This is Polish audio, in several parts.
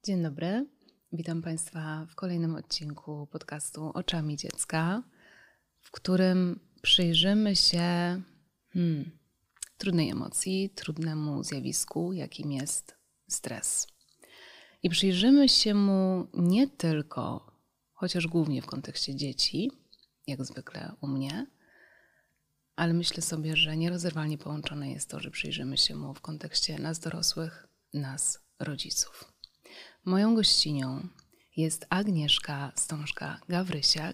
Dzień dobry, witam Państwa w kolejnym odcinku podcastu Oczami Dziecka, w którym przyjrzymy się trudnej emocji, trudnemu zjawisku, jakim jest stres. I przyjrzymy się mu nie tylko, chociaż głównie w kontekście dzieci, jak zwykle u mnie, ale myślę sobie, że nierozerwalnie połączone jest to, że przyjrzymy się mu w kontekście nas dorosłych, nas rodziców. Moją gościnią jest Agnieszka Stążka-Gawrysiak.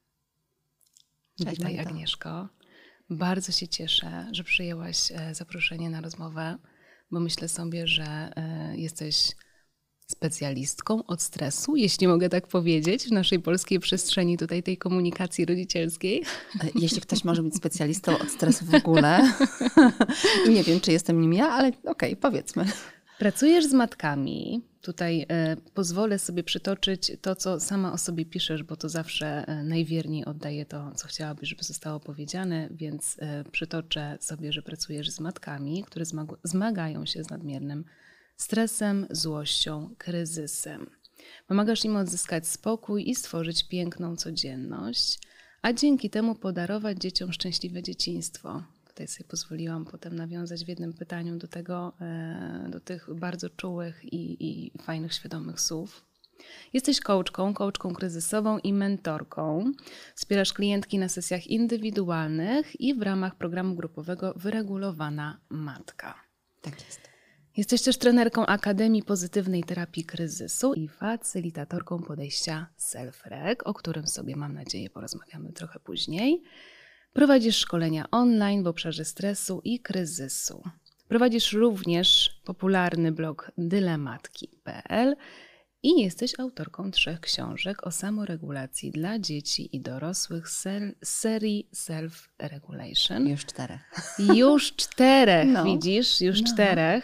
Witaj, Agnieszko. Bardzo się cieszę, że przyjęłaś zaproszenie na rozmowę, bo myślę sobie, że jesteś specjalistką od stresu, jeśli mogę tak powiedzieć, w naszej polskiej przestrzeni tutaj tej komunikacji rodzicielskiej. Jeśli ktoś może być specjalistą od stresu w ogóle. I nie wiem, czy jestem nim ja, ale okej, powiedzmy. Pracujesz z matkami. Tutaj pozwolę sobie przytoczyć to, co sama o sobie piszesz, bo to zawsze najwierniej oddaje to, co chciałabyś, żeby zostało powiedziane, więc przytoczę sobie, że pracujesz z matkami, które zmagają się z nadmiernym stresem, złością, kryzysem. Pomagasz im odzyskać spokój i stworzyć piękną codzienność, a dzięki temu podarować dzieciom szczęśliwe dzieciństwo. Tutaj sobie pozwoliłam potem nawiązać w jednym pytaniu do tych bardzo czułych i fajnych, świadomych słów. Jesteś coachką kryzysową i mentorką. Wspierasz klientki na sesjach indywidualnych i w ramach programu grupowego Wyregulowana Matka. Tak jest. Jesteś też trenerką Akademii Pozytywnej Terapii Kryzysu i facylitatorką podejścia Self-Reg, o którym sobie, mam nadzieję, porozmawiamy trochę później. Prowadzisz szkolenia online w obszarze stresu i kryzysu. Prowadzisz również popularny blog dylematki.pl i jesteś autorką 3 książek o samoregulacji dla dzieci i dorosłych z serii Self-Regulation. Już 4. Już 4, no. Widzisz? Już 4,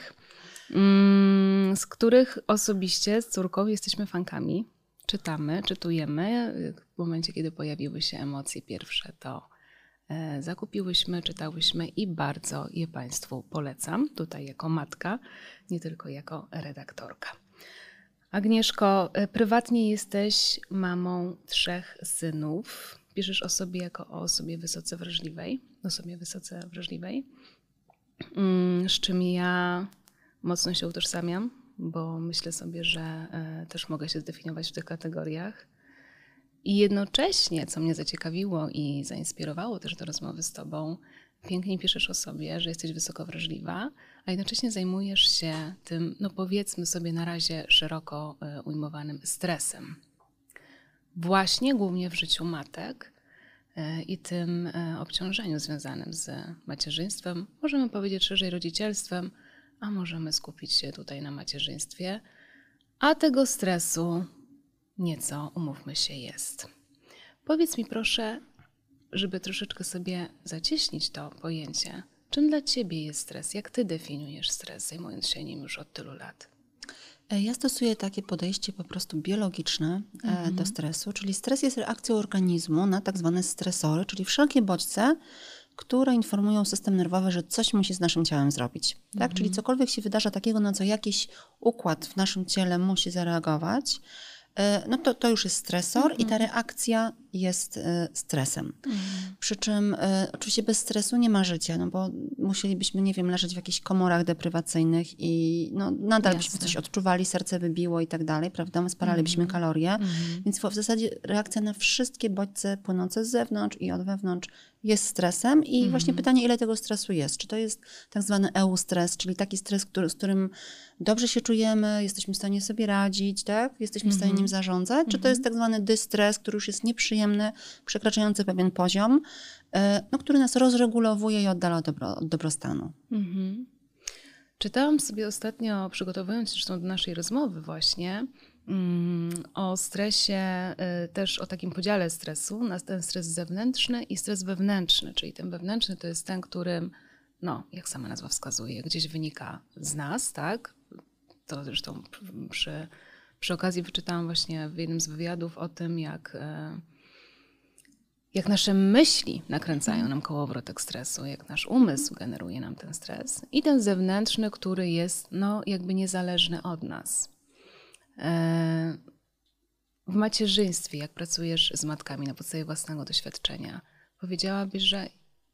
z których osobiście z córką jesteśmy fankami. Czytujemy. W momencie, kiedy pojawiły się emocje pierwsze, to zakupiłyśmy, czytałyśmy i bardzo je Państwu polecam. Tutaj jako matka, nie tylko jako redaktorka. Agnieszko, prywatnie jesteś mamą 3 synów. Piszesz o sobie jako o osobie wysoce wrażliwej, z czym ja mocno się utożsamiam, bo myślę sobie, że też mogę się zdefiniować w tych kategoriach. I jednocześnie, co mnie zaciekawiło i zainspirowało też do rozmowy z Tobą, pięknie piszesz o sobie, że jesteś wysoko wrażliwa, a jednocześnie zajmujesz się tym, no powiedzmy sobie na razie szeroko ujmowanym stresem. Właśnie głównie w życiu matek i tym obciążeniu związanym z macierzyństwem, możemy powiedzieć szerzej rodzicielstwem, a możemy skupić się tutaj na macierzyństwie, a tego stresu nieco, umówmy się, jest. Powiedz mi proszę, żeby troszeczkę sobie zacieśnić to pojęcie, czym dla Ciebie jest stres? Jak Ty definiujesz stres, zajmując się nim już od tylu lat? Ja stosuję takie podejście po prostu biologiczne do stresu, czyli stres jest reakcją organizmu na tak zwane stresory, czyli wszelkie bodźce, które informują system nerwowy, że coś musi z naszym ciałem zrobić. Tak? Czyli cokolwiek się wydarza takiego, na co jakiś układ w naszym ciele musi zareagować, no to już jest stresor i ta reakcja jest stresem. Przy czym oczywiście bez stresu nie ma życia, no bo musielibyśmy, nie wiem, leżeć w jakichś komorach deprywacyjnych i no, nadal byśmy coś odczuwali, serce by biło i tak dalej, prawda? Spalalibyśmy kalorie. Więc w zasadzie reakcja na wszystkie bodźce płynące z zewnątrz i od wewnątrz jest stresem i właśnie pytanie, ile tego stresu jest. Czy to jest tak zwany eustres, czyli taki stres, z którym dobrze się czujemy, jesteśmy w stanie sobie radzić, tak? Jesteśmy w stanie nim zarządzać, czy to jest tak zwany dystres, który już jest nieprzyjemny, przekraczający pewien poziom, no, który nas rozregulowuje i oddala od dobrostanu. Czytałam sobie ostatnio, przygotowując się zresztą do naszej rozmowy właśnie, o stresie, też o takim podziale stresu na ten stres zewnętrzny i stres wewnętrzny, czyli ten wewnętrzny to jest ten, którym, no, jak sama nazwa wskazuje, gdzieś wynika z nas, tak? To zresztą przy okazji wyczytałam właśnie w jednym z wywiadów o tym, jak nasze myśli nakręcają nam kołowrotek stresu, jak nasz umysł generuje nam ten stres i ten zewnętrzny, który jest no, jakby niezależny od nas. macierzyństwie, jak pracujesz z matkami na podstawie własnego doświadczenia, powiedziałabyś, że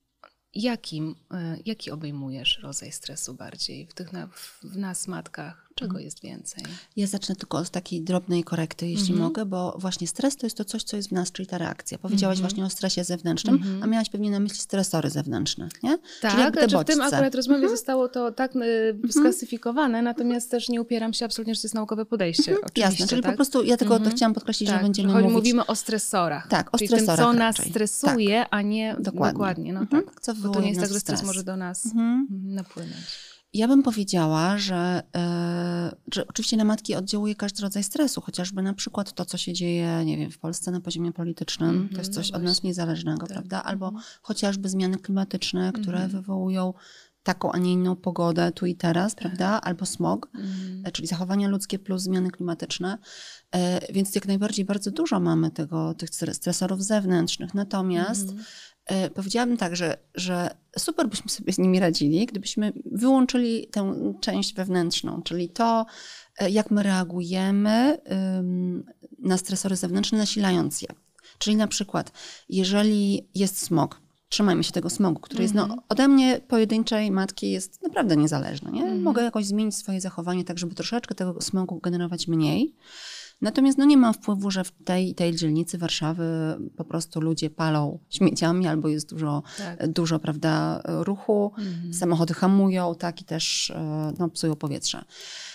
jaki obejmujesz rodzaj stresu bardziej w nas, matkach? Czego jest więcej? Ja zacznę tylko od takiej drobnej korekty, jeśli mogę, bo właśnie stres to jest to coś, co jest w nas, czyli ta reakcja. Powiedziałaś właśnie o stresie zewnętrznym, a miałaś pewnie na myśli stresory zewnętrzne, nie? Tak, czyli jakby te znaczy w tym bodźce. akurat rozmowie zostało to tak sklasyfikowane, natomiast też nie upieram się absolutnie, że to jest naukowe podejście. Oczywiście, Jasne, czyli tak? po prostu ja tylko to chciałam podkreślić, że będziemy mówić... Mówimy o stresorach. Tak, o czyli stresorach tym, co nas raczej. stresuje, a nie dokładnie. No tak. Co Bo to nie jest tak, że stres stres może do nas napłynąć. Ja bym powiedziała, że oczywiście na matki oddziałuje każdy rodzaj stresu, chociażby na przykład to, co się dzieje, nie wiem, w Polsce na poziomie politycznym, to jest coś od nas niezależnego, prawda? Albo chociażby zmiany klimatyczne, które wywołują taką, a nie inną pogodę tu i teraz, prawda? Albo smog, czyli zachowania ludzkie plus zmiany klimatyczne. Więc jak najbardziej bardzo dużo mamy tych stresorów zewnętrznych. Natomiast powiedziałabym tak, że super byśmy sobie z nimi radzili, gdybyśmy wyłączyli tę część wewnętrzną, czyli to, jak my reagujemy na stresory zewnętrzne, nasilając je. Czyli na przykład, jeżeli jest smog, trzymajmy się tego smogu, który jest ode mnie, pojedynczej matki, jest naprawdę niezależny. Nie? Mogę jakoś zmienić swoje zachowanie tak, żeby troszeczkę tego smogu generować mniej. Natomiast nie mam wpływu, że w tej dzielnicy Warszawy po prostu ludzie palą śmieciami albo jest dużo prawda, ruchu, samochody hamują, tak, i też psują powietrze.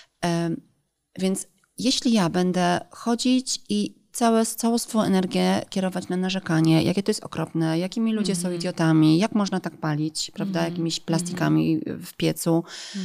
Więc jeśli ja będę chodzić i całą swoją energię kierować na narzekanie, jakie to jest okropne, jakimi ludzie są idiotami, jak można tak palić, prawda, jakimiś plastikami w piecu,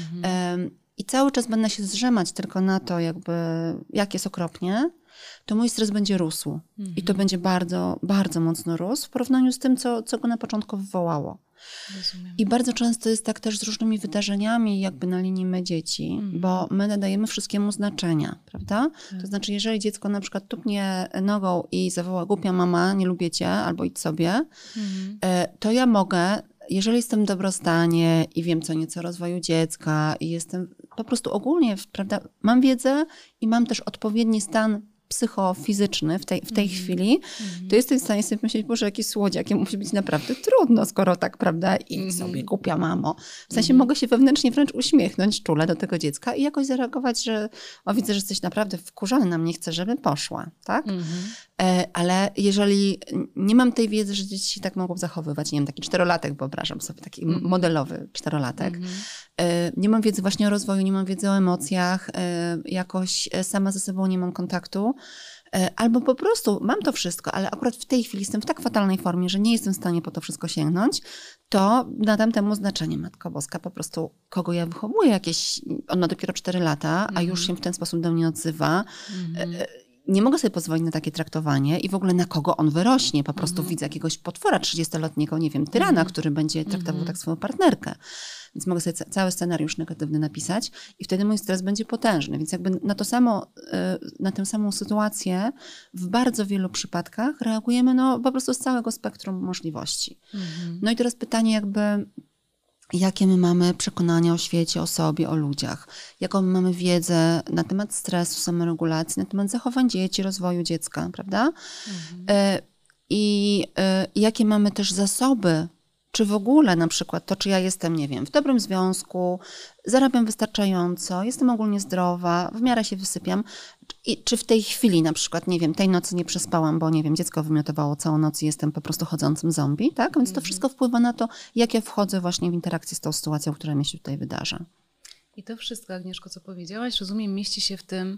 i cały czas będę się zrzemać tylko na to, jak jest okropnie, to mój stres będzie rósł. I to będzie bardzo, bardzo mocno rósł w porównaniu z tym, co go na początku wywołało. Rozumiem. I bardzo często jest tak też z różnymi wydarzeniami na linii my dzieci, bo my nadajemy wszystkiemu znaczenia, prawda? To znaczy, jeżeli dziecko na przykład tupnie nogą i zawoła: głupia mama, nie lubię cię, albo idź sobie, to ja mogę, jeżeli jestem w dobrostanie i wiem co nieco o rozwoju dziecka i jestem po prostu ogólnie, prawda, mam wiedzę i mam też odpowiedni stan psychofizyczny w tej chwili, to jestem w stanie sobie myśleć: Boże, jaki słodziak, jakie musi być naprawdę trudno, skoro tak, prawda, i sobie głupia mamo. W sensie mogę się wewnętrznie wręcz uśmiechnąć czule do tego dziecka i jakoś zareagować, że widzę, że jesteś naprawdę wkurzony na mnie, chcę, żebym poszła, tak? Ale jeżeli nie mam tej wiedzy, że dzieci się tak mogą zachowywać, nie wiem, taki 4-latek, wyobrażam sobie, taki modelowy 4-latek, nie mam wiedzy właśnie o rozwoju, nie mam wiedzy o emocjach, jakoś sama ze sobą nie mam kontaktu, albo po prostu mam to wszystko, ale akurat w tej chwili jestem w tak fatalnej formie, że nie jestem w stanie po to wszystko sięgnąć, to nadam temu znaczenie. Matko Boska, po prostu kogo ja wychowuję? On ma dopiero 4 lata, a już się w ten sposób do mnie odzywa. Nie mogę sobie pozwolić na takie traktowanie i w ogóle na kogo on wyrośnie. Po prostu widzę jakiegoś potwora 30-letniego, nie wiem, tyrana, który będzie traktował tak swoją partnerkę. Więc mogę sobie cały scenariusz negatywny napisać i wtedy mój stres będzie potężny. Więc na tę samą sytuację w bardzo wielu przypadkach reagujemy po prostu z całego spektrum możliwości. No i teraz pytanie jakie my mamy przekonania o świecie, o sobie, o ludziach. Jaką my mamy wiedzę na temat stresu, samoregulacji, na temat zachowań dzieci, rozwoju dziecka, prawda? I jakie mamy też zasoby, czy w ogóle na przykład to, czy ja jestem, nie wiem, w dobrym związku, zarabiam wystarczająco, jestem ogólnie zdrowa, w miarę się wysypiam. I czy w tej chwili na przykład, nie wiem, tej nocy nie przespałam, bo nie wiem, dziecko wymiotowało całą noc i jestem po prostu chodzącym zombie, tak? Więc to wszystko wpływa na to, jak ja wchodzę właśnie w interakcję z tą sytuacją, która mi się tutaj wydarza. I to wszystko, Agnieszko, co powiedziałaś, rozumiem, mieści się w tym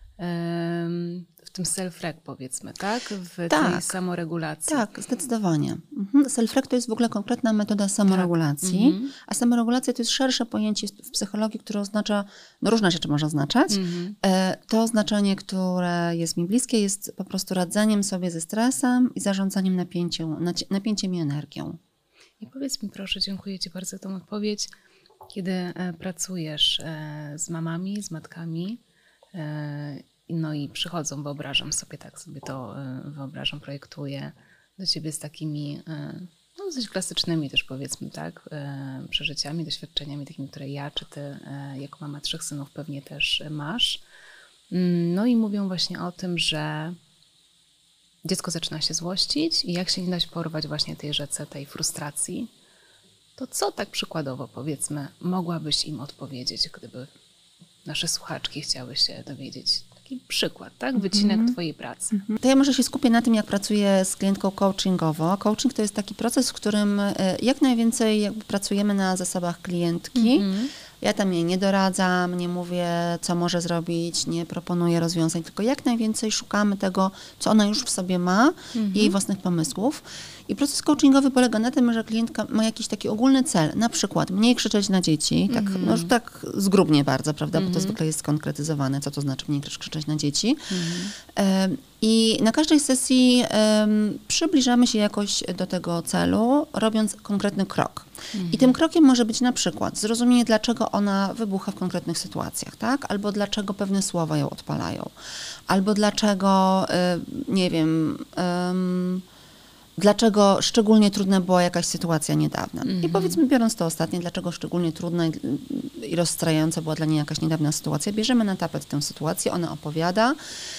self-reg, powiedzmy, tak? W tej samoregulacji. Tak, zdecydowanie. Self-reg to jest w ogóle konkretna metoda samoregulacji, a samoregulacja to jest szersze pojęcie w psychologii, które oznacza, różne rzeczy może oznaczać. To oznaczenie, które jest mi bliskie, jest po prostu radzeniem sobie ze stresem i zarządzaniem napięciem i energią. I powiedz mi proszę, dziękuję Ci bardzo za tą odpowiedź, kiedy pracujesz z mamami, z matkami, no i przychodzą, wyobrażam sobie, tak sobie to wyobrażam, projektuję do ciebie z takimi dosyć klasycznymi też, powiedzmy, tak, przeżyciami, doświadczeniami takimi, które ja czy ty jako mama 3 synów pewnie też masz. No i mówią właśnie o tym, że dziecko zaczyna się złościć i jak się nie dać porwać właśnie tej rzece, tej frustracji, to co tak przykładowo, powiedzmy, mogłabyś im odpowiedzieć, gdyby nasze słuchaczki chciały się dowiedzieć? Taki przykład, tak? Wycinek twojej pracy. To ja może się skupię na tym, jak pracuję z klientką coachingowo. Coaching to jest taki proces, w którym jak najwięcej jakby pracujemy na zasobach klientki. Ja tam jej nie doradzam, nie mówię, co może zrobić, nie proponuję rozwiązań, tylko jak najwięcej szukamy tego, co ona już w sobie ma, jej własnych pomysłów. I proces coachingowy polega na tym, że klientka ma jakiś taki ogólny cel, na przykład mniej krzyczeć na dzieci, tak, no już tak zgrubnie bardzo, prawda, bo to zwykle jest skonkretyzowane, co to znaczy mniej krzyczeć na dzieci. I na każdej sesji przybliżamy się jakoś do tego celu, robiąc konkretny krok. I tym krokiem może być na przykład zrozumienie, dlaczego ona wybucha w konkretnych sytuacjach, tak? Albo dlaczego pewne słowa ją odpalają. Albo dlaczego, nie wiem, dlaczego szczególnie trudna była jakaś sytuacja niedawna. I powiedzmy, biorąc to ostatnie, dlaczego szczególnie trudna i rozstrajająca była dla niej jakaś niedawna sytuacja, bierzemy na tapet tę sytuację, ona opowiada.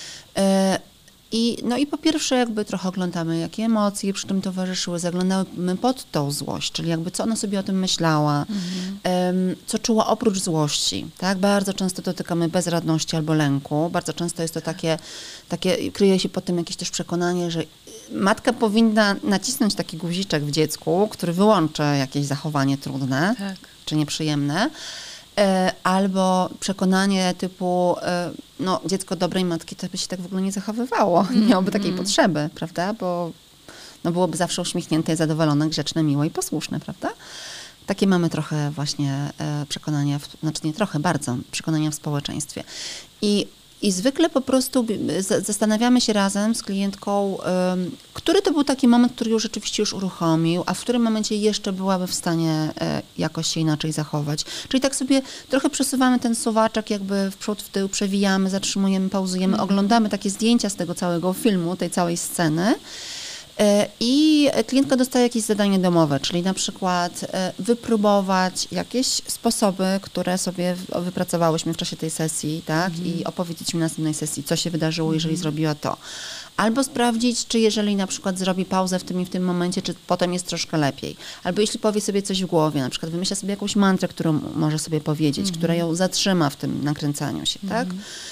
I po pierwsze jakby trochę oglądamy, jakie emocje przy tym towarzyszyły, zaglądamy pod tą złość, czyli jakby co ona sobie o tym myślała, co czuła oprócz złości, tak? Bardzo często dotykamy bezradności albo lęku, bardzo często jest to takie kryje się pod tym jakieś też przekonanie, że matka powinna nacisnąć taki guziczek w dziecku, który wyłączy jakieś zachowanie trudne czy nieprzyjemne. Albo przekonanie typu, no dziecko dobrej matki to by się tak w ogóle nie zachowywało, nie miałoby takiej potrzeby, prawda, bo no byłoby zawsze uśmiechnięte, zadowolone, grzeczne, miłe i posłuszne, prawda. Takie mamy trochę właśnie przekonania, znaczy nie trochę, bardzo przekonania w społeczeństwie. I zwykle po prostu zastanawiamy się razem z klientką, który to był taki moment, który już rzeczywiście już uruchomił, a w którym momencie jeszcze byłaby w stanie jakoś się inaczej zachować. Czyli tak sobie trochę przesuwamy ten suwaczek jakby w przód, w tył, przewijamy, zatrzymujemy, pauzujemy, oglądamy takie zdjęcia z tego całego filmu, tej całej sceny. I klientka dostaje jakieś zadanie domowe, czyli na przykład wypróbować jakieś sposoby, które sobie wypracowałyśmy w czasie tej sesji, tak? I opowiedzieć mi na następnej sesji, co się wydarzyło, jeżeli zrobiła to. Albo sprawdzić, czy jeżeli na przykład zrobi pauzę w tym i w tym momencie, czy potem jest troszkę lepiej. Albo jeśli powie sobie coś w głowie, na przykład wymyśla sobie jakąś mantrę, którą może sobie powiedzieć, która ją zatrzyma w tym nakręcaniu się, tak?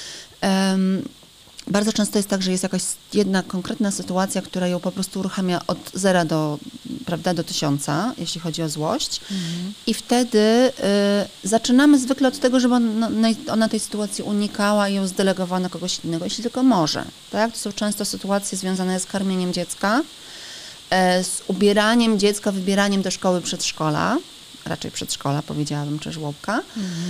Bardzo często jest tak, że jest jakaś jedna konkretna sytuacja, która ją po prostu uruchamia od 0 do, prawda, do 1000, jeśli chodzi o złość. I wtedy zaczynamy zwykle od tego, żeby ona tej sytuacji unikała i ją zdelegowała na kogoś innego, jeśli tylko może. Tak? To są często sytuacje związane z karmieniem dziecka, z ubieraniem dziecka, wybieraniem do szkoły przedszkola, raczej przedszkola, powiedziałabym, czy żłobka.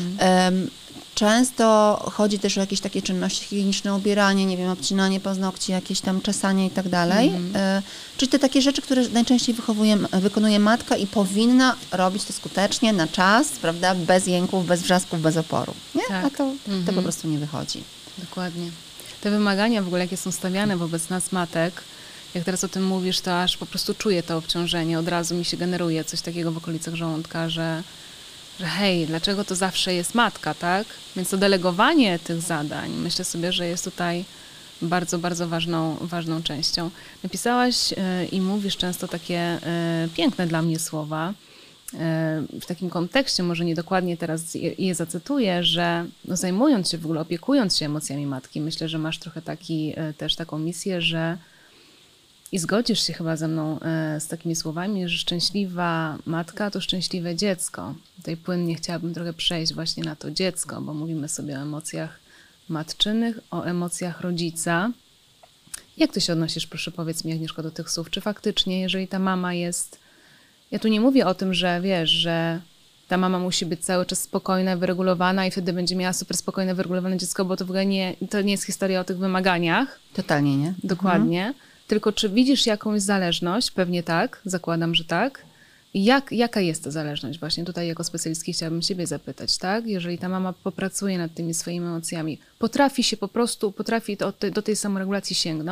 Często chodzi też o jakieś takie czynności higieniczne, ubieranie, nie wiem, obcinanie paznokci, jakieś tam czesanie i tak dalej. Czyli te takie rzeczy, które najczęściej wykonuje matka i powinna robić to skutecznie, na czas, prawda, bez jęków, bez wrzasków, bez oporu. Nie? Tak. A to po prostu nie wychodzi. Dokładnie. Te wymagania w ogóle, jakie są stawiane wobec nas matek, jak teraz o tym mówisz, to aż po prostu czuję to obciążenie. Od razu mi się generuje coś takiego w okolicach żołądka, że hej, dlaczego to zawsze jest matka, tak? Więc to delegowanie tych zadań, myślę sobie, że jest tutaj bardzo, bardzo ważną częścią. Napisałaś i mówisz często takie piękne dla mnie słowa, w takim kontekście, może niedokładnie teraz je zacytuję, że no zajmując się w ogóle, opiekując się emocjami matki, myślę, że masz trochę też taką misję, że i zgodzisz się chyba ze mną z takimi słowami, że szczęśliwa matka to szczęśliwe dziecko. Tutaj płynnie chciałabym trochę przejść właśnie na to dziecko, bo mówimy sobie o emocjach matczynych, o emocjach rodzica. Jak ty się odnosisz, proszę powiedz mi, Agnieszko, do tych słów? Czy faktycznie, jeżeli ta mama jest... Ja tu nie mówię o tym, że wiesz, że ta mama musi być cały czas spokojna, wyregulowana i wtedy będzie miała super spokojne, wyregulowane dziecko, bo to w ogóle to nie jest historia o tych wymaganiach. Totalnie nie. Dokładnie. Tylko czy widzisz jakąś zależność? Pewnie tak, zakładam, że tak. I jaka jest ta zależność? Właśnie tutaj jako specjalistki chciałabym Ciebie zapytać, tak? Jeżeli ta mama popracuje nad tymi swoimi emocjami, potrafi do tej samoregulacji sięgnąć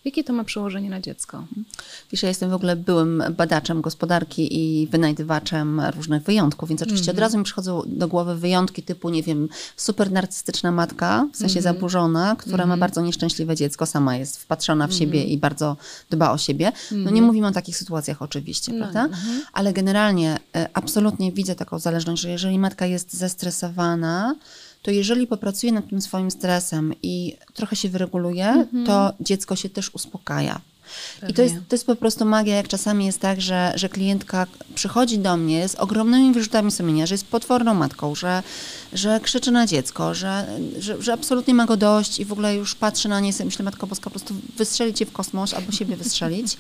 Jakie to ma przełożenie na dziecko? Wiesz, ja jestem w ogóle byłym badaczem gospodarki i wynajdywaczem różnych wyjątków, więc oczywiście od razu mi przychodzą do głowy wyjątki typu, nie wiem, super narcystyczna matka, w sensie zaburzona, która ma bardzo nieszczęśliwe dziecko, sama jest wpatrzona w siebie i bardzo dba o siebie. No nie mówimy o takich sytuacjach oczywiście, prawda? Ale generalnie absolutnie widzę taką zależność, że jeżeli matka jest zestresowana, to jeżeli popracuje nad tym swoim stresem i trochę się wyreguluje, to dziecko się też uspokaja. I to jest po prostu magia, jak czasami jest tak, że klientka przychodzi do mnie z ogromnymi wyrzutami sumienia, że jest potworną matką, że krzyczy na dziecko, że absolutnie ma go dość i w ogóle już patrzy na nie i sobie myślę, Matko Boska, po prostu wystrzelić je w kosmos albo siebie wystrzelić.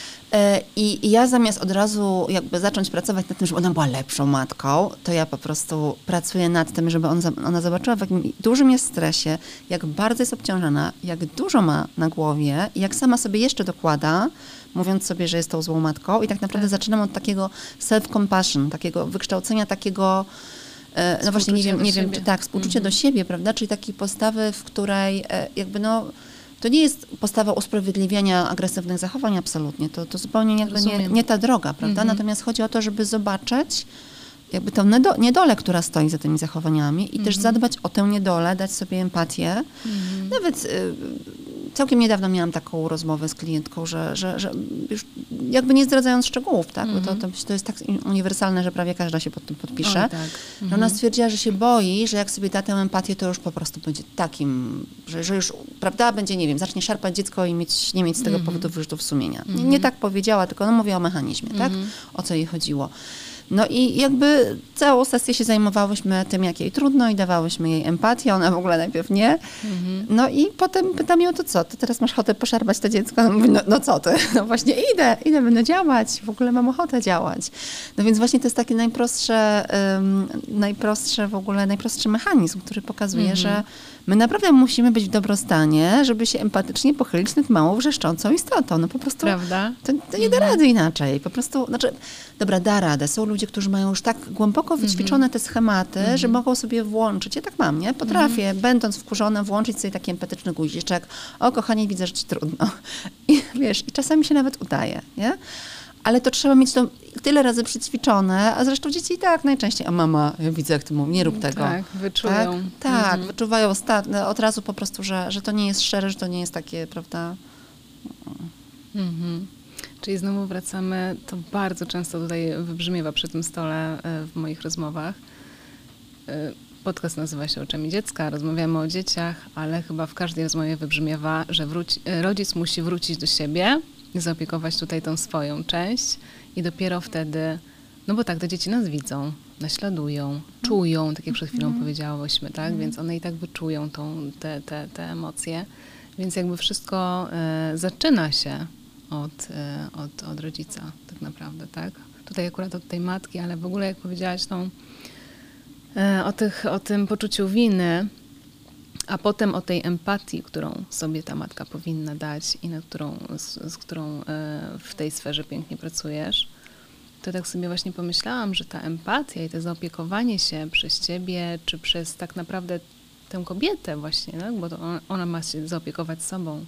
I ja zamiast od razu jakby zacząć pracować nad tym, żeby ona była lepszą matką, to ja po prostu pracuję nad tym, żeby ona zobaczyła, w jakim dużym jest stresie, jak bardzo jest obciążona, jak dużo ma na głowie i jak sama sobie jeszcze dokłada, mówiąc sobie, że jest tą złą matką. I tak naprawdę zaczynam od takiego self-compassion, takiego wykształcenia takiego, no właśnie nie wiem, czy tak, współczucie do siebie, prawda? Czyli takiej postawy, w której jakby to nie jest postawa usprawiedliwiania agresywnych zachowań absolutnie. To zupełnie jakby nie ta droga, prawda? Natomiast chodzi o to, żeby zobaczyć jakby tą niedolę, która stoi za tymi zachowaniami i też zadbać o tę niedolę, dać sobie empatię. Nawet całkiem niedawno miałam taką rozmowę z klientką, że już jakby nie zdradzając szczegółów, tak? Bo to jest tak uniwersalne, że prawie każda się pod tym podpisze. Oj, tak. Że ona stwierdziła, że się boi, że jak sobie da tę empatię, to już po prostu będzie takim, że już, prawda, będzie, nie wiem, zacznie szarpać dziecko i nie mieć z tego powodu wyrzutów sumienia. Nie tak powiedziała, tylko mówiła o mechanizmie, tak? O co jej chodziło. No i jakby całą sesję się zajmowałyśmy tym, jak jej trudno i dawałyśmy jej empatię, ona w ogóle najpierw nie. No i potem pytam ją, to co, ty teraz masz ochotę poszarpać to dziecko? No mówi, no co ty? No właśnie idę, będę działać, w ogóle mam ochotę działać. No więc właśnie to jest taki najprostszy mechanizm, który pokazuje, że my naprawdę musimy być w dobrostanie, żeby się empatycznie pochylić nad małą, wrzeszczącą istotą. No po prostu prawda? To nie da rady inaczej. Po prostu, dobra, da radę. Są ludzie, którzy mają już tak głęboko wyćwiczone te schematy, że mogą sobie włączyć. Ja tak mam, nie? Potrafię, będąc wkurzona, włączyć sobie taki empatyczny guziczek. O, kochanie, widzę, że ci trudno. I wiesz, i czasami się nawet udaje, nie? Ale to trzeba mieć to tyle razy przyćwiczone, a zresztą dzieci i tak najczęściej, a mama, ja widzę, jak ty mówisz, nie rób tego. Tak, wyczują. Tak, wyczuwają od razu po prostu, że to nie jest szczere, że to nie jest takie, prawda? Czyli znowu wracamy, to bardzo często tutaj wybrzmiewa przy tym stole w moich rozmowach. Podcast nazywa się Oczami Dziecka, rozmawiamy o dzieciach, ale chyba w każdej rozmowie wybrzmiewa, że rodzic musi wrócić do siebie i zaopiekować tutaj tą swoją część i dopiero wtedy, no bo tak, te dzieci nas widzą, naśladują, czują, tak jak przed chwilą powiedziałyśmy, tak? Więc one i tak wyczują te emocje, więc jakby wszystko zaczyna się od rodzica tak naprawdę, tak? Tutaj akurat od tej matki, ale w ogóle jak powiedziałaś o tym poczuciu winy, a potem o tej empatii, którą sobie ta matka powinna dać i z którą w tej sferze pięknie pracujesz, to tak sobie właśnie pomyślałam, że ta empatia i to zaopiekowanie się przez ciebie, czy przez tak naprawdę tę kobietę właśnie, tak? Bo to ona ma się zaopiekować sobą.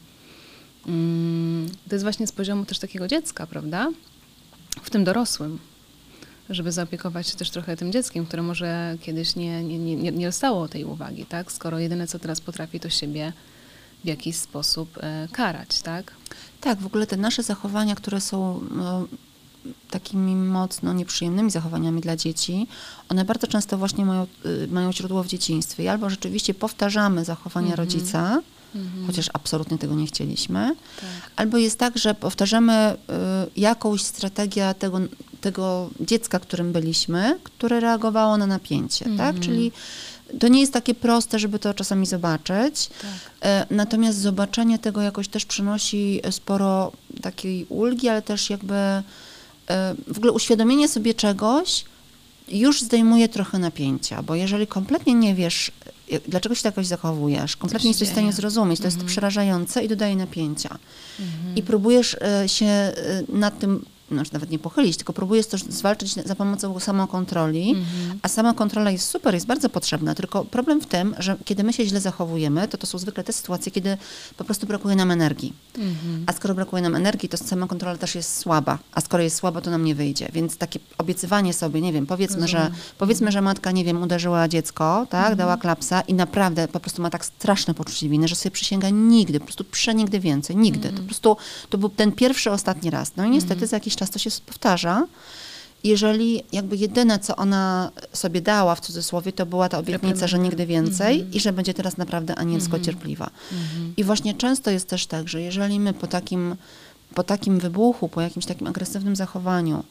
To jest właśnie z poziomu też takiego dziecka, prawda? W tym dorosłym. Żeby zaopiekować się też trochę tym dzieckiem, które może kiedyś nie dostało tej uwagi, tak? Skoro jedyne, co teraz potrafi, to siebie w jakiś sposób karać, tak? Tak, w ogóle te nasze zachowania, które są takimi mocno nieprzyjemnymi zachowaniami dla dzieci, one bardzo często właśnie mają źródło w dzieciństwie. Albo rzeczywiście powtarzamy zachowania rodzica, chociaż absolutnie tego nie chcieliśmy. Tak. Albo jest tak, że powtarzamy jakąś strategię tego dziecka, którym byliśmy, które reagowało na napięcie, tak? Czyli to nie jest takie proste, żeby to czasami zobaczyć. Tak. Natomiast zobaczenie tego jakoś też przynosi sporo takiej ulgi, ale też jakby w ogóle uświadomienie sobie czegoś już zdejmuje trochę napięcia, bo jeżeli kompletnie nie wiesz, dlaczego się jakoś zachowujesz, kompletnie nie jesteś w stanie zrozumieć, to jest przerażające i dodaje napięcia. I próbujesz się nad tym znaczy nawet nie pochylić, tylko próbujesz to zwalczyć za pomocą samokontroli, a samokontrola jest super, jest bardzo potrzebna, tylko problem w tym, że kiedy my się źle zachowujemy, to są zwykle te sytuacje, kiedy po prostu brakuje nam energii. A skoro brakuje nam energii, to samokontrola też jest słaba, a skoro jest słaba, to nam nie wyjdzie. Więc takie obiecywanie sobie, nie wiem, powiedzmy, że matka, nie wiem, uderzyła dziecko, tak, dała klapsa i naprawdę po prostu ma tak straszne poczucie winy, że sobie przysięga nigdy, po prostu przenigdy więcej, nigdy. To po prostu to był ten pierwszy, ostatni raz. No i niestety za jakiś czas to się powtarza. Jeżeli jakby jedyne, co ona sobie dała w cudzysłowie, to była ta obietnica, że nigdy więcej i że będzie teraz naprawdę anielsko cierpliwa. I właśnie często jest też tak, że jeżeli my po takim wybuchu, po jakimś takim agresywnym zachowaniu,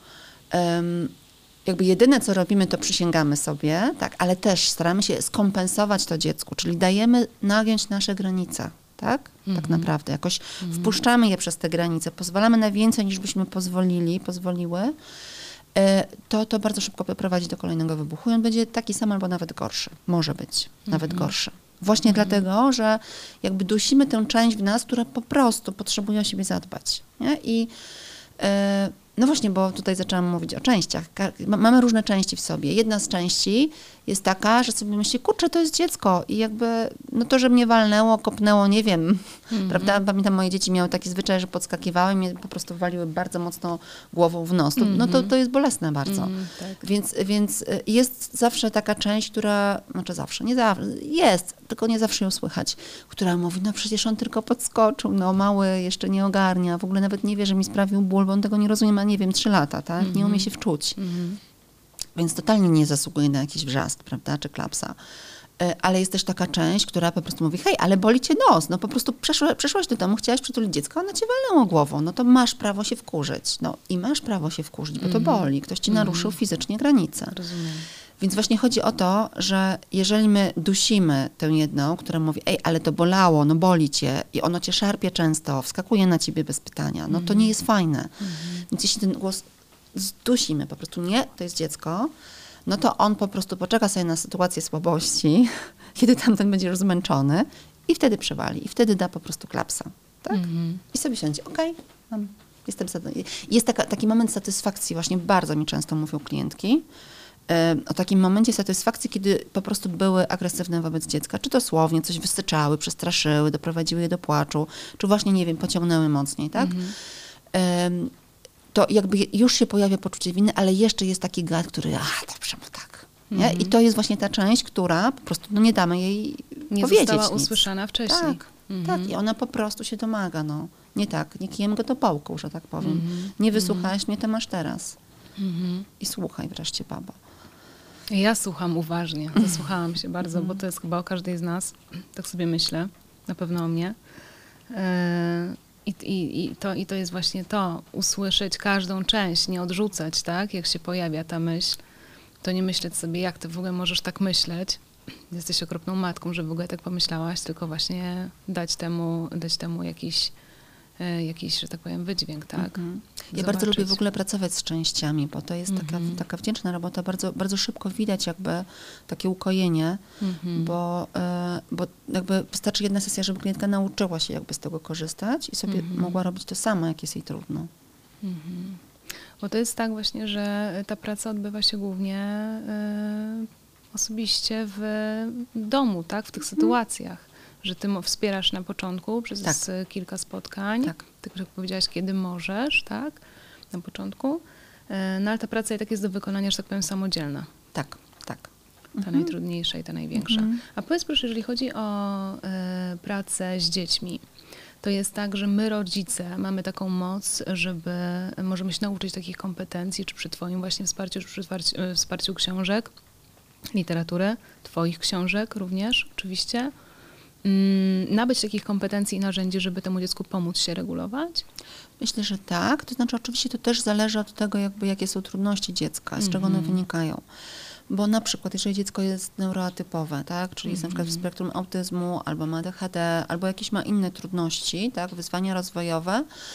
jakby jedyne, co robimy, to przysięgamy sobie, tak, ale też staramy się skompensować to dziecku, czyli dajemy nagiąć nasze granice. Tak? Tak naprawdę. Jakoś wpuszczamy je przez te granice, pozwalamy na więcej, niż byśmy pozwoliły, to bardzo szybko prowadzi do kolejnego wybuchu i on będzie taki sam albo nawet gorszy. Może być nawet gorszy. Właśnie dlatego, że jakby dusimy tę część w nas, która po prostu potrzebuje o siebie zadbać. Nie? I no właśnie, bo tutaj zaczęłam mówić o częściach. Mamy różne części w sobie. Jedna z części jest taka, że sobie myśli, kurczę, to jest dziecko i jakby, no to, że mnie walnęło, kopnęło, nie wiem, prawda? Pamiętam, moje dzieci miały taki zwyczaj, że podskakiwały i mnie po prostu waliły bardzo mocno głową w nos. No to jest bolesne bardzo. Tak. Więc jest zawsze taka część, która, znaczy zawsze, nie zawsze, jest, tylko nie zawsze ją słychać, która mówi, no przecież on tylko podskoczył, no mały jeszcze nie ogarnia, w ogóle nawet nie wie, że mi sprawił ból, bo on tego nie rozumie, ma, nie wiem, 3 lata, tak? Nie umie się wczuć. Więc totalnie nie zasługuje na jakiś wrzask, prawda, czy klapsa. Ale jest też taka część, która po prostu mówi, hej, ale boli cię nos, no po prostu przeszłaś do domu, chciałaś przytulić dziecko, ona cię walnęło głową, no to masz prawo się wkurzyć. No i masz prawo się wkurzyć, bo to boli, ktoś ci naruszył fizycznie granicę. Rozumiem. Więc właśnie chodzi o to, że jeżeli my dusimy tę jedną, która mówi, ej, ale to bolało, no boli cię i ono cię szarpie często, wskakuje na ciebie bez pytania, no to nie jest fajne. Więc jeśli ten głos zdusimy, po prostu nie, to jest dziecko, no to on po prostu poczeka sobie na sytuację słabości, kiedy tamten będzie już zmęczony i wtedy przewali, i wtedy da po prostu klapsa, tak? I sobie siądzie, okej, jestem zadowolona. Jest taki moment satysfakcji, właśnie bardzo mi często mówią klientki, o takim momencie satysfakcji, kiedy po prostu były agresywne wobec dziecka, czy dosłownie coś wystyczały, przestraszyły, doprowadziły je do płaczu, czy właśnie, nie wiem, pociągnęły mocniej, tak? To jakby już się pojawia poczucie winy, ale jeszcze jest taki gad, który, dobrze, no tak. Nie? I to jest właśnie ta część, która po prostu, no nie damy jej nie powiedzieć została nic. usłyszana wcześniej. Tak, tak. I ona po prostu się domaga, no. Nie tak, nie kijem go to pałką, że tak powiem. Nie wysłuchałaś mnie, to masz teraz. I słuchaj wreszcie, babo. Ja słucham uważnie, zasłuchałam się bardzo, bo to jest chyba o każdej z nas, tak sobie myślę, na pewno o mnie. I to jest właśnie to, usłyszeć każdą część, nie odrzucać, tak? Jak się pojawia ta myśl, to nie myśleć sobie, jak ty w ogóle możesz tak myśleć. Jesteś okropną matką, że w ogóle tak pomyślałaś, tylko właśnie dać temu jakiś, że tak powiem, wydźwięk, tak? Ja bardzo lubię w ogóle pracować z częściami, bo to jest taka wdzięczna robota. Bardzo, bardzo szybko widać jakby takie ukojenie, bo jakby wystarczy jedna sesja, żeby klientka nauczyła się jakby z tego korzystać i sobie mogła robić to samo, jak jest jej trudno. Bo to jest tak właśnie, że ta praca odbywa się głównie osobiście w domu, tak? W tych sytuacjach. Że ty wspierasz na początku przez kilka spotkań, tak jak powiedziałaś, kiedy możesz, tak, na początku, no ale ta praca i tak jest do wykonania, że tak powiem, samodzielna. Tak. Ta najtrudniejsza i ta największa. A powiedz proszę, jeżeli chodzi o pracę z dziećmi, to jest tak, że my rodzice mamy taką moc, żeby możemy się nauczyć takich kompetencji, czy przy twoim właśnie wsparciu, czy przy wsparciu książek, literatury, twoich książek również oczywiście, nabyć takich kompetencji i narzędzi, żeby temu dziecku pomóc się regulować? Myślę, że tak. To znaczy oczywiście to też zależy od tego, jakby jakie są trudności dziecka, z czego one wynikają. Bo na przykład, jeżeli dziecko jest neuroatypowe, tak, czyli jest na przykład w spektrum autyzmu, albo ma ADHD, albo jakieś ma inne trudności, tak, wyzwania rozwojowe,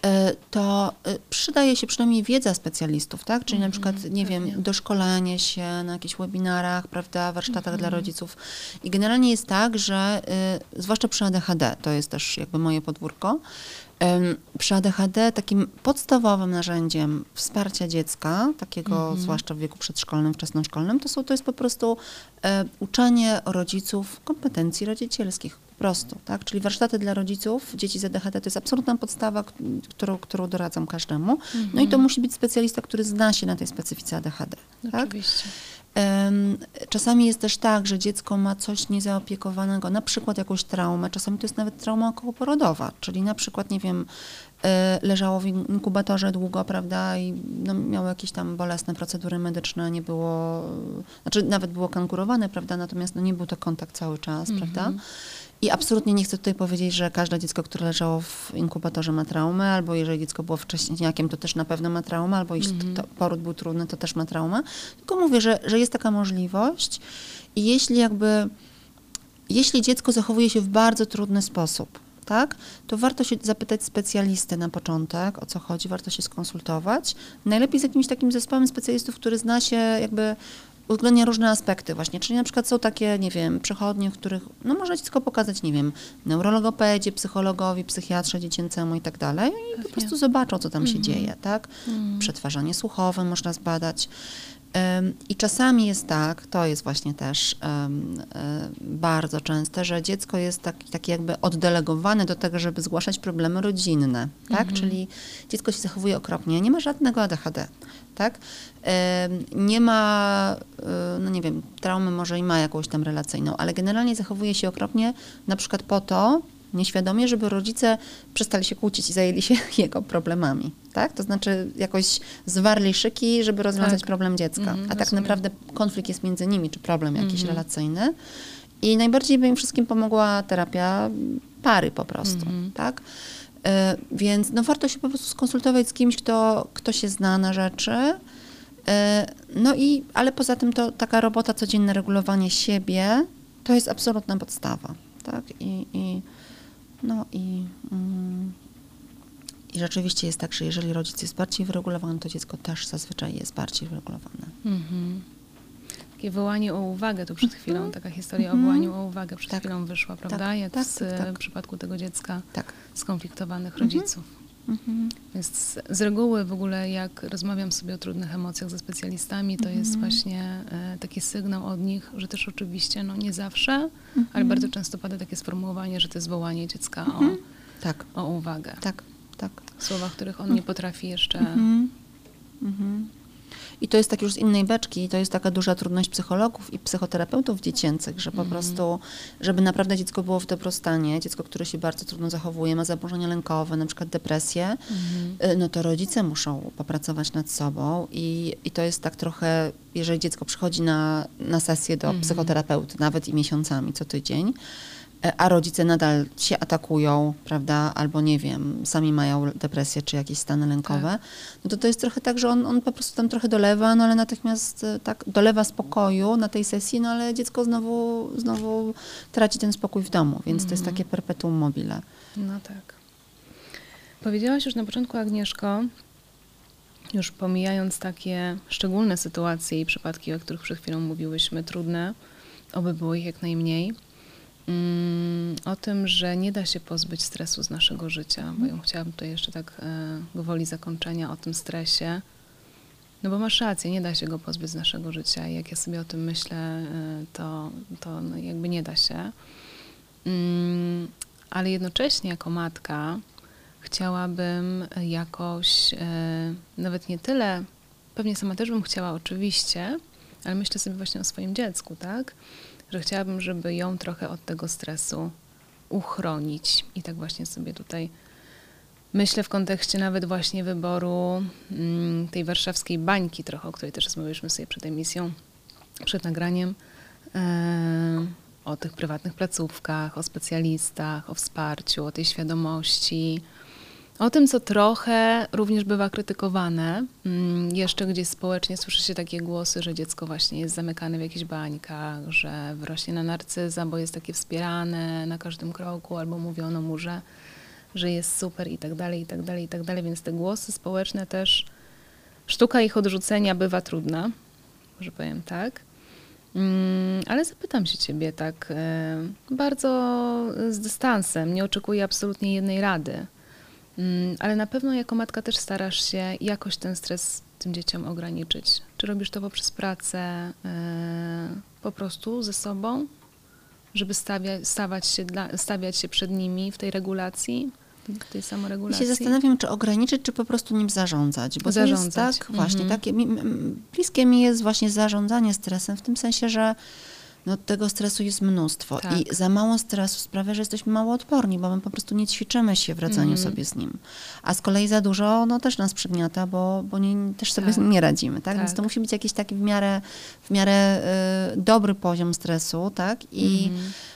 to przydaje się przynajmniej wiedza specjalistów, tak? Czyli na przykład, nie wiem, doszkolenie się na jakichś webinarach, prawda, warsztatach dla rodziców. I generalnie jest tak, że zwłaszcza przy ADHD, to jest też jakby moje podwórko, przy ADHD takim podstawowym narzędziem wsparcia dziecka, takiego zwłaszcza w wieku przedszkolnym, wczesnoszkolnym, to jest po prostu uczenie rodziców kompetencji rodzicielskich. Po prostu, tak? Czyli warsztaty dla rodziców, dzieci z ADHD to jest absolutna podstawa, którą doradzam każdemu. No i to musi być specjalista, który zna się na tej specyfice ADHD. Tak? Oczywiście. Czasami jest też tak, że dziecko ma coś niezaopiekowanego, na przykład jakąś traumę, czasami to jest nawet trauma okołoporodowa, czyli na przykład, nie wiem, leżało w inkubatorze długo, prawda, i no, miało jakieś tam bolesne procedury medyczne, nie było, znaczy nawet było kangurowane, prawda, natomiast no, nie był to kontakt cały czas, prawda. I absolutnie nie chcę tutaj powiedzieć, że każde dziecko, które leżało w inkubatorze ma traumę, albo jeżeli dziecko było wcześniakiem, to też na pewno ma traumę, albo jeśli poród był trudny, to też ma traumę. Tylko mówię, że jest taka możliwość i jeśli dziecko zachowuje się w bardzo trudny sposób, tak, to warto się zapytać specjalisty na początek, o co chodzi, warto się skonsultować. Najlepiej z jakimś takim zespołem specjalistów, który zna się jakby uwzględnia różne aspekty właśnie, czyli na przykład są takie, nie wiem, przychodnie, w których no można dziecko pokazać, nie wiem, neurologopedzie, psychologowi, psychiatrze dziecięcemu i tak dalej i po prostu zobaczą, co tam się dzieje, tak? Przetwarzanie słuchowe można zbadać. I czasami jest tak, to jest właśnie też bardzo częste, że dziecko jest taki jakby oddelegowane do tego, żeby zgłaszać problemy rodzinne, tak? Czyli dziecko się zachowuje okropnie, nie ma żadnego ADHD, tak? Nie ma, no nie wiem, traumy może i ma jakąś tam relacyjną, ale generalnie zachowuje się okropnie na przykład po to, nieświadomie, żeby rodzice przestali się kłócić i zajęli się jego problemami, tak? To znaczy jakoś zwarli szyki, żeby rozwiązać problem dziecka, a tak naprawdę konflikt jest między nimi, czy problem jakiś relacyjny i najbardziej by im wszystkim pomogła terapia pary po prostu, tak? Więc no warto się po prostu skonsultować z kimś, kto się zna na rzeczy, no i, ale poza tym to taka robota, codzienne regulowanie siebie, to jest absolutna podstawa, tak? I rzeczywiście jest tak, że jeżeli rodzic jest bardziej wyregulowany, to dziecko też zazwyczaj jest bardziej wyregulowane. Takie wołanie o uwagę tu przed chwilą, taka historia o wołaniu o uwagę przed chwilą wyszła, prawda? Jak w przypadku tego dziecka skonfliktowanych rodziców. Więc z reguły w ogóle jak rozmawiam sobie o trudnych emocjach ze specjalistami, to jest właśnie taki sygnał od nich, że też oczywiście, no nie zawsze, ale bardzo często pada takie sformułowanie, że to jest wołanie dziecka o uwagę. Słowa, których on nie potrafi jeszcze... I to jest tak już z innej beczki, to jest taka duża trudność psychologów i psychoterapeutów dziecięcych, że po prostu, żeby naprawdę dziecko było w dobrostanie, dziecko, które się bardzo trudno zachowuje, ma zaburzenia lękowe, na przykład depresję, no to rodzice muszą popracować nad sobą i to jest tak trochę, jeżeli dziecko przychodzi na sesję do psychoterapeuty, nawet i miesiącami, co tydzień, a rodzice nadal się atakują, prawda, albo nie wiem, sami mają depresję czy jakieś stany lękowe, no to jest trochę tak, że on po prostu tam trochę dolewa, no ale natychmiast tak dolewa spokoju na tej sesji, no ale dziecko znowu traci ten spokój w domu, więc to jest takie perpetuum mobile. No tak. Powiedziałaś już na początku, Agnieszko, już pomijając takie szczególne sytuacje i przypadki, o których przed chwilą mówiłyśmy, trudne, oby było ich jak najmniej, o tym, że nie da się pozbyć stresu z naszego życia, bo ja chciałabym tutaj jeszcze tak gwoli zakończenia o tym stresie, no bo masz rację, nie da się go pozbyć z naszego życia i jak ja sobie o tym myślę, to no jakby nie da się, ale jednocześnie jako matka chciałabym jakoś, nawet nie tyle, pewnie sama też bym chciała oczywiście, ale myślę sobie właśnie o swoim dziecku, tak? Że chciałabym, żeby ją trochę od tego stresu uchronić. I tak właśnie sobie tutaj myślę w kontekście nawet właśnie wyboru tej warszawskiej bańki trochę, o której też rozmawialiśmy sobie przed emisją, przed nagraniem, o tych prywatnych placówkach, o specjalistach, o wsparciu, o tej świadomości, o tym, co trochę również bywa krytykowane. Jeszcze gdzieś społecznie słyszy się takie głosy, że dziecko właśnie jest zamykane w jakichś bańkach, że wyrośnie na narcyza, bo jest takie wspierane na każdym kroku, albo mówiono mu, że że jest super i tak dalej, i tak dalej, i tak dalej. Więc te głosy społeczne też, sztuka ich odrzucenia bywa trudna, może powiem tak. Ale zapytam się ciebie tak bardzo z dystansem, nie oczekuję absolutnie jednej rady, ale na pewno jako matka też starasz się jakoś ten stres tym dzieciom ograniczyć. Czy robisz to poprzez pracę po prostu ze sobą, żeby stawiać się przed nimi w tej regulacji, w tej samoregulacji? Ja się zastanawiam, czy ograniczyć, czy po prostu nim zarządzać. Bo zarządzać. To jest tak, właśnie, takie, bliskie mi jest właśnie zarządzanie stresem, w tym sensie, że no, tego stresu jest mnóstwo i za mało stresu sprawia, że jesteśmy mało odporni, bo my po prostu nie ćwiczymy się w radzeniu sobie z nim. A z kolei za dużo, no też nas przygniata, bo też sobie z nim nie radzimy, tak? Więc to musi być jakiś taki w miarę dobry poziom stresu, tak? I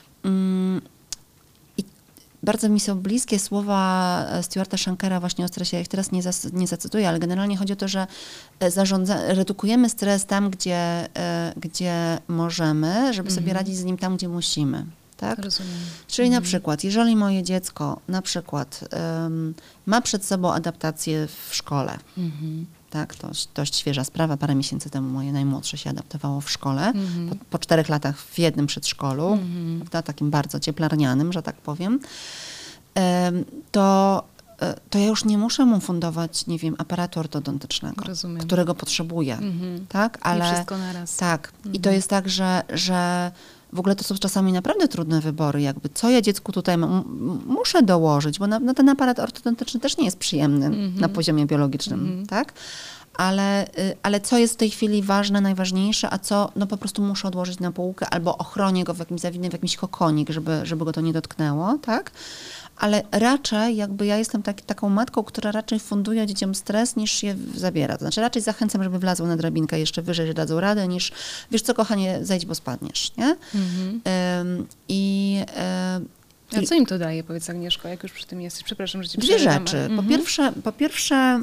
bardzo mi są bliskie słowa Stuarta Shankara właśnie o stresie. Ja ich teraz nie zacytuję, ale generalnie chodzi o to, że redukujemy stres tam, gdzie możemy, żeby sobie radzić z nim tam, gdzie musimy. Tak? Rozumiem. Czyli na przykład, jeżeli moje dziecko na przykład ma przed sobą adaptację w szkole, tak, to dość świeża sprawa. Parę miesięcy temu moje najmłodsze się adaptowało w szkole. Po 4 latach w jednym przedszkolu, takim bardzo cieplarnianym, że tak powiem. To ja już nie muszę mu fundować, nie wiem, aparatu ortodontycznego, którego potrzebuję. Tak? Ale, nie wszystko naraz. Tak. I to jest tak, że w ogóle to są czasami naprawdę trudne wybory, jakby co ja dziecku tutaj muszę dołożyć, bo na ten aparat ortodontyczny też nie jest przyjemny na poziomie biologicznym, tak? Ale co jest w tej chwili ważne, najważniejsze, a co no po prostu muszę odłożyć na półkę albo ochronię go w jakimś zawinnym, w jakiś kokonik, żeby go to nie dotknęło, tak? Ale raczej jakby ja jestem taką matką, która raczej funduje dzieciom stres, niż je zabiera. To znaczy raczej zachęcam, żeby wlazły na drabinkę jeszcze wyżej, że dadzą radę, niż wiesz co, kochanie, zejdź, bo spadniesz, nie? A co im to daje, powiedz Agnieszko, jak już przy tym jesteś? Przepraszam, że ci Dwie rzeczy. Po pierwsze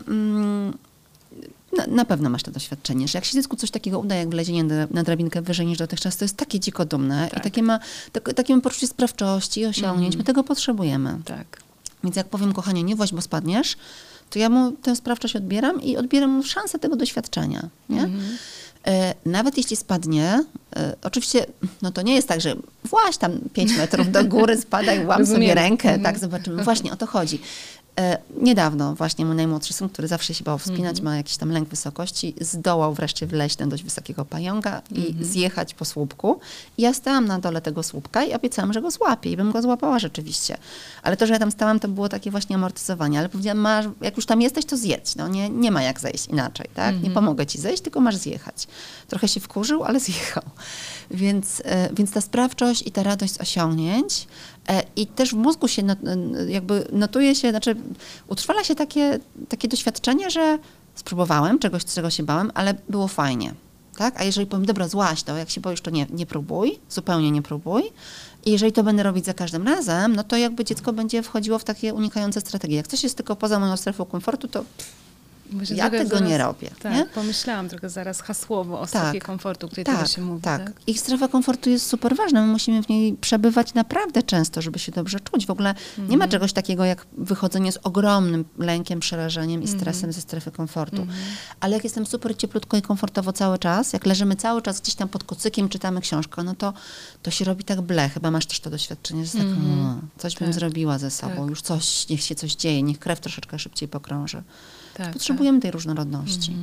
na pewno masz to doświadczenie, że jak się dziecku coś takiego uda, jak wlezienie na drabinkę wyżej niż dotychczas, to jest takie dziko dumne i takie ma poczucie sprawczości i osiągnięć. My tego potrzebujemy. Tak. Więc jak powiem, kochanie, nie właź, bo spadniesz, to ja mu tę sprawczość odbieram i odbieram mu szansę tego doświadczenia. Nie? Nawet jeśli spadnie, oczywiście, no to nie jest tak, że właź tam 5 metrów do góry, spadaj, łam sobie rękę, tak, zobaczymy. Właśnie o to chodzi. Niedawno właśnie mój najmłodszy syn, który zawsze się bał wspinać, ma jakiś tam lęk wysokości, zdołał wreszcie wleźć na dość wysokiego pająka i zjechać po słupku. I ja stałam na dole tego słupka i obiecałam, że go złapię i bym go złapała rzeczywiście. Ale to, że ja tam stałam, to było takie właśnie amortyzowanie. Ale powiedziałam, jak już tam jesteś, to zjedź. No nie ma jak zejść inaczej, tak? Nie pomogę ci zejść, tylko masz zjechać. Trochę się wkurzył, ale zjechał. Więc ta sprawczość i ta radość z osiągnięć i też w mózgu się jakby notuje się, znaczy utrwala się takie doświadczenie, że spróbowałem czegoś, czego się bałem, ale było fajnie. Tak? A jeżeli powiem, dobra, złaź to, jak się boisz, to nie próbuj, zupełnie nie próbuj. I jeżeli to będę robić za każdym razem, no to jakby dziecko będzie wchodziło w takie unikające strategie. Jak coś jest tylko poza moją strefą komfortu, to ja tego nie robię. Tak, nie? Pomyślałam trochę zaraz hasłowo o strefie komfortu, o której tyle się mówi. Tak. Ich strefa komfortu jest super ważna. My musimy w niej przebywać naprawdę często, żeby się dobrze czuć. W ogóle nie ma czegoś takiego jak wychodzenie z ogromnym lękiem, przerażeniem i stresem ze strefy komfortu. Ale jak jestem super cieplutko i komfortowo cały czas, jak leżymy cały czas gdzieś tam pod kocykiem, czytamy książkę, no to się robi tak ble. Chyba masz też to doświadczenie, że coś bym zrobiła ze sobą. Już niech się coś dzieje, niech krew troszeczkę szybciej pokrąży. Tak, potrzebujemy tej różnorodności.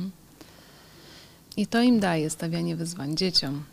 I to im daje stawianie wyzwań dzieciom.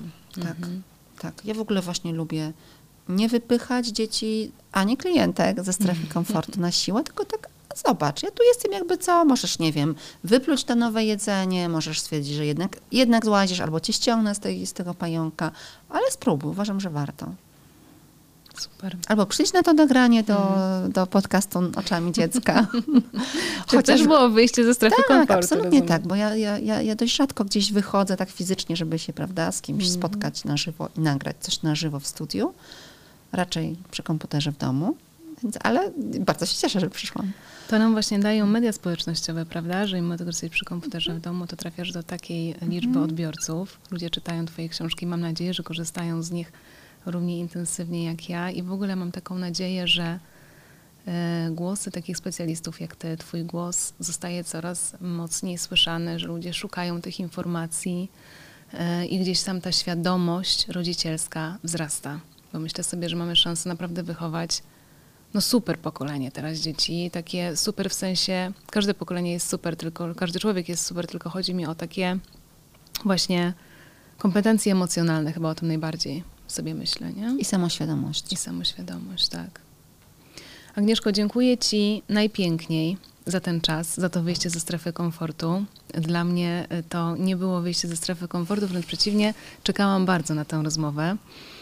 Tak. Ja w ogóle właśnie lubię nie wypychać dzieci, ani klientek ze strefy komfortu na siłę, tylko tak, zobacz, ja tu jestem jakby co, możesz, nie wiem, wypluć to nowe jedzenie, możesz stwierdzić, że jednak złazisz, albo cię ściągnę z tego pająka, ale spróbuj, uważam, że warto. Super. Albo przyjdź na to nagranie do podcastu Oczami Dziecka. Chociaż też było wyjście ze strefy komfortu. Absolutnie rozumiem. tak, bo ja dość rzadko gdzieś wychodzę tak fizycznie, żeby się, prawda, z kimś spotkać na żywo i nagrać coś na żywo w studiu. Raczej przy komputerze w domu. Ale bardzo się cieszę, że przyszłam. To nam właśnie dają media społecznościowe, prawda? Że mimo tego, że jesteś przy komputerze w domu, to trafiasz do takiej liczby odbiorców. Ludzie czytają twoje książki. Mam nadzieję, że korzystają z nich równie intensywnie jak ja i w ogóle mam taką nadzieję, że głosy takich specjalistów jak ty, twój głos zostaje coraz mocniej słyszany, że ludzie szukają tych informacji i gdzieś tam ta świadomość rodzicielska wzrasta. Bo myślę sobie, że mamy szansę naprawdę wychować super pokolenie teraz dzieci. Takie super w sensie, każde pokolenie jest super, tylko każdy człowiek jest super, tylko chodzi mi o takie właśnie kompetencje emocjonalne, chyba o tym najbardziej sobie myślę, nie? I samoświadomość. I samoświadomość, tak. Agnieszko, dziękuję ci najpiękniej za ten czas, za to wyjście ze strefy komfortu. Dla mnie to nie było wyjście ze strefy komfortu, wręcz przeciwnie, czekałam bardzo na tę rozmowę,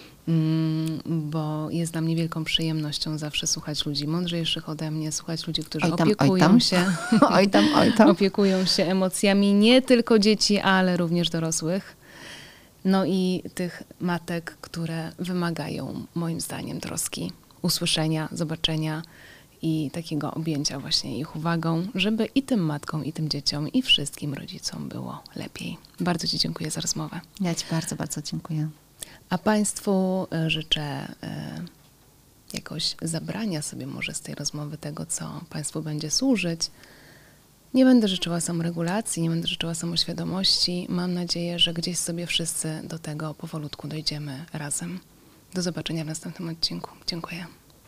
bo jest dla mnie wielką przyjemnością zawsze słuchać ludzi mądrzejszych ode mnie, słuchać ludzi, którzy opiekują się emocjami nie tylko dzieci, ale również dorosłych. No i tych matek, które wymagają moim zdaniem troski, usłyszenia, zobaczenia i takiego objęcia właśnie ich uwagą, żeby i tym matkom, i tym dzieciom, i wszystkim rodzicom było lepiej. Bardzo ci dziękuję za rozmowę. Ja ci bardzo, bardzo dziękuję. A Państwu życzę jakoś zabrania sobie może z tej rozmowy tego, co Państwu będzie służyć. Nie będę życzyła samoregulacji, nie będę życzyła samoświadomości. Mam nadzieję, że gdzieś sobie wszyscy do tego powolutku dojdziemy razem. Do zobaczenia w następnym odcinku. Dziękuję.